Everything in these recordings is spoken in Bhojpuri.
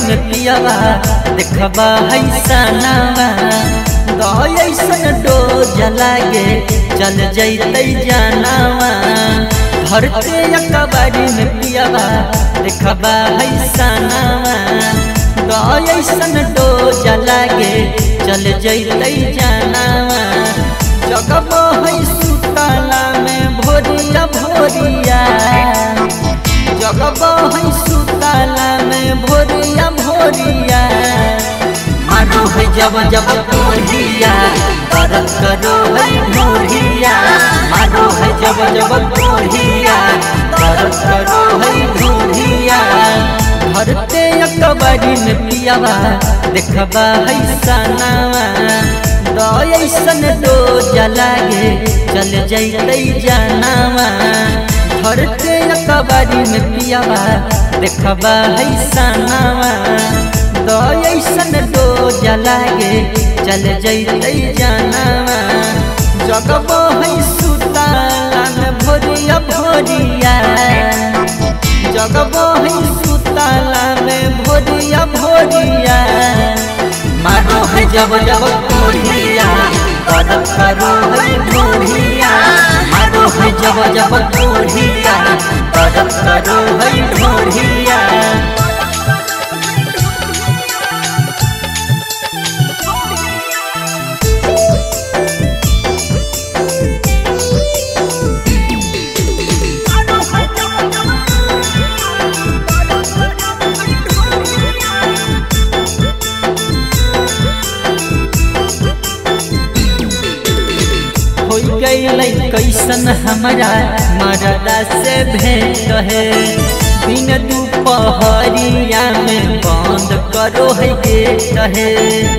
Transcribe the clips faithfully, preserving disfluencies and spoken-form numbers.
में पियावा देखबा है सनावा ऐसन डोज लागे चल जैते जनावा धरते अकबारी में पियावा देखबा है सनावा ऐसन डोज लागे चल जैते जनावा जगबो है सुतला में भोरिया भोरिया जगबो है सुतला में भोरिया भोरिया मानो है जब जब कोरिया दर्द करो है भोरिया मानो है जब जब कोरिया दर्द करो है भोरिया धरते अकबारी में पियावा देखबा है सनावा ऐसन डोज लागे चल जैते जनावा धरते अकबारी में पियावा देखबा है सनावा ऐसन डोज लागे चल जैते जनावा जगबो है सुतला में भोरिया भोरिया जगबो है सुतला में भोरिया भोरिया मानो है जब जब कोरिया दर्द करो है भोरिया मानो है जब जब कोरिया दर्द करो है भोरिया गई कैसन हमारा मरदा से भेंट है दिन दोपहरिया में बंद करो है गेट है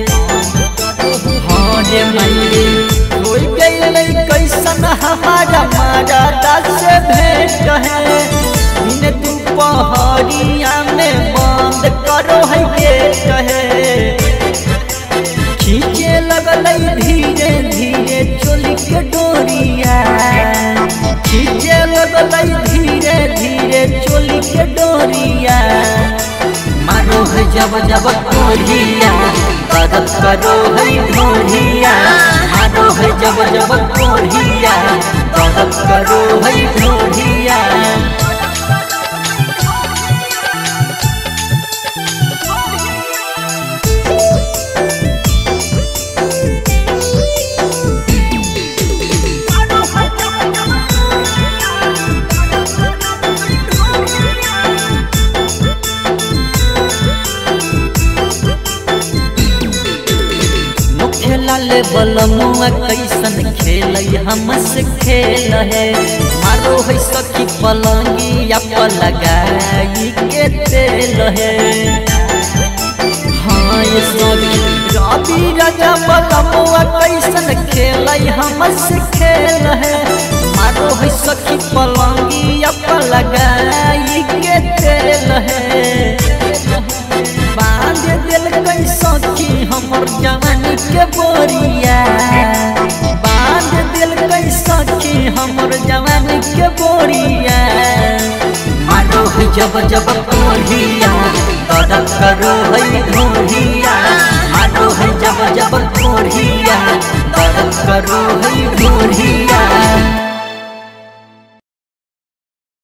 हाँ रे मई हो गई कैसन हमारा मरदा से भेंट है दिन दोपहरिया में बंद करो है गेट है खींचे लगल धीरे धीरे चोली के डोरिया खींचे लगल धीरे धीरे चोली के डोरिया मानो है जब जब कोरिया दर्द करो है भोरिया मानो है जब जब कोरिया दर्द करो है भोरिया लाल बलमुआ कैसन खेल हमसे खेल है मारो है सखी पलंगिया पर लगाई के तेल है हाँ ये सखी रवि राजा बलमुआ कैसन खेल हमसे खेल है मारो है सखी पलंगिया पर लगाई के तेल है बांध दिल कैसा की हमर जवानी के बोरिया बांध दिल कैसा की हमर जवानी के बोरिया मानो है जब जब कोरिया दर्द करो है भोरिया मानो है जब जब कोरिया दर्द करो है भोरिया।